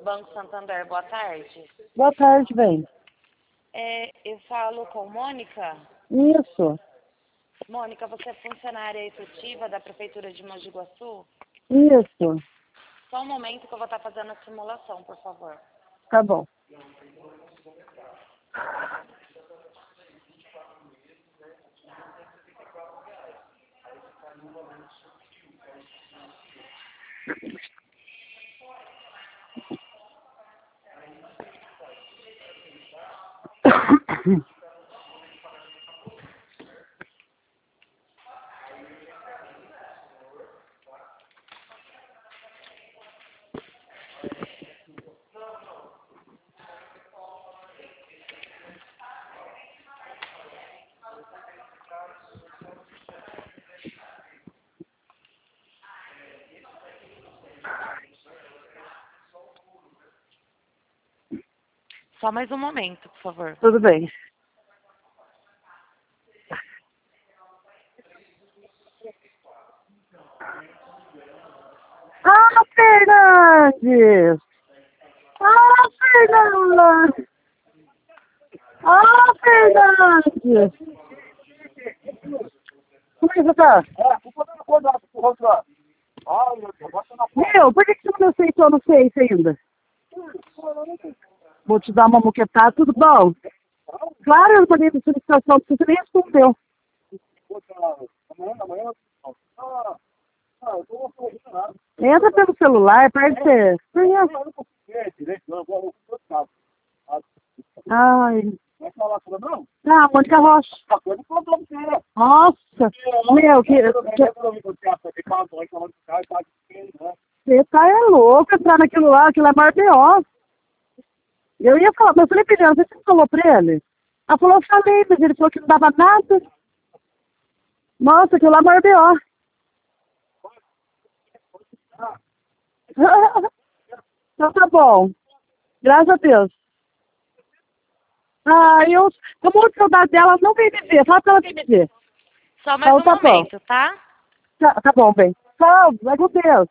Banco Santander, boa tarde. Boa tarde, bem. Eu falo com Mônica. Isso, Mônica, você é funcionária efetiva da Prefeitura de Mogi Guaçu? isso. Só um momento que eu vou estar fazendo a simulação, por favor. Tá bom. Só mais um momento, por favor. Tudo bem. Ah, Fernandes! Ah, Fernandes! Ah, Fernandes! Como é que você tá? Meu, por que você não me aceitou no Face ainda? Vou te dar uma moquetada, tudo bom? Claro, eu mandei a solicitação, você nem respondeu. Entra pelo celular, parceiro. Ai. Ah, Mônica Rocha. Nossa, meu, você tá louco entrar naquilo lá, aquilo é maior B.O. Eu ia falar, mas eu falei pra ele, você falou pra ele? Ela falou, eu falei, mas ele falou que não dava nada. Nossa, aquilo lá é maior B.O. Então tá bom. Graças a Deus. Ah, eu tô muito saudade dela, não vem me ver. Fala pra ela vir me ver. Só mais Então um tá bom. momento, tá? Tá bom, bem. Tchau, vai com Deus.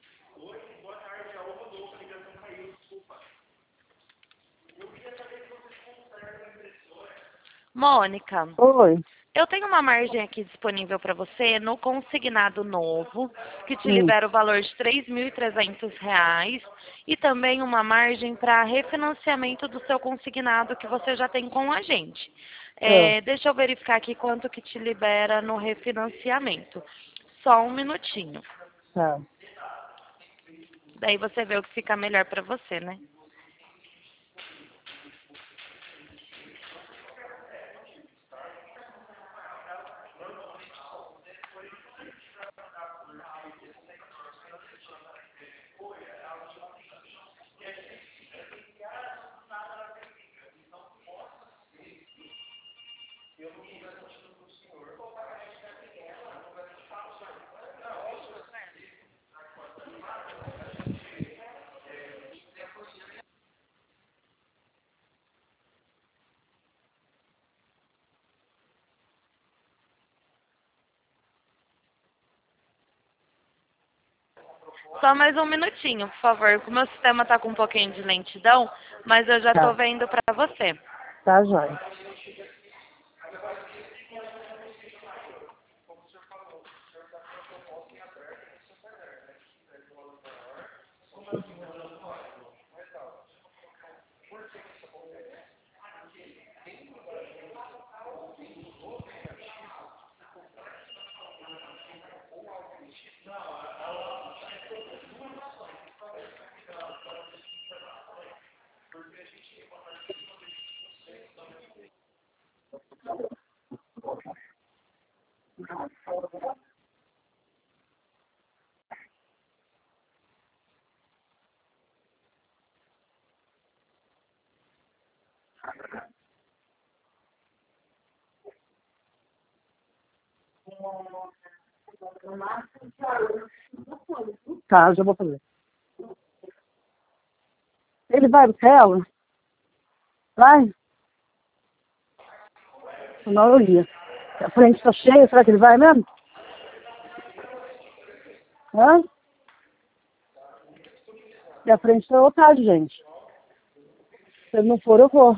Mônica, Oi. eu tenho uma margem aqui disponível para você no consignado novo, que te libera o valor de R$ 3.300 e também uma margem para refinanciamento do seu consignado que você já tem com a gente. Deixa eu verificar aqui quanto que te libera no refinanciamento. Só um minutinho. Tá. Daí você vê o que fica melhor para você, né? Só mais um minutinho, por favor. O meu sistema tá com um pouquinho de lentidão, mas eu já tô vendo para você. Tá, jóia. Tá, já vou fazer. Ele vai buscar ela? Vai? Senão eu ia. A frente tá cheia, será que ele vai mesmo? Hã? porque a frente tá lotada, gente. Se eu não for, eu vou.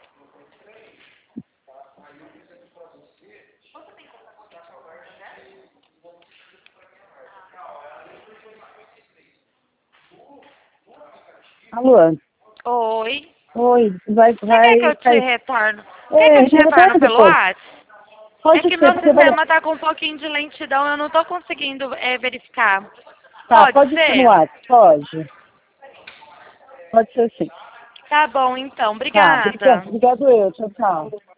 Alô? Oi. Oi, vai Você quer que eu te cair. retorno? Quer que eu te retorno pelo Depois. WhatsApp? É Pode que ser, meu porque vai... sistema tá com um pouquinho de lentidão, eu não tô conseguindo verificar. Tá, Pode pode ser no ser? WhatsApp, pode. Pode ser sim. Tá bom, então. Tá, Obrigada. obrigado eu. Tchau, tchau.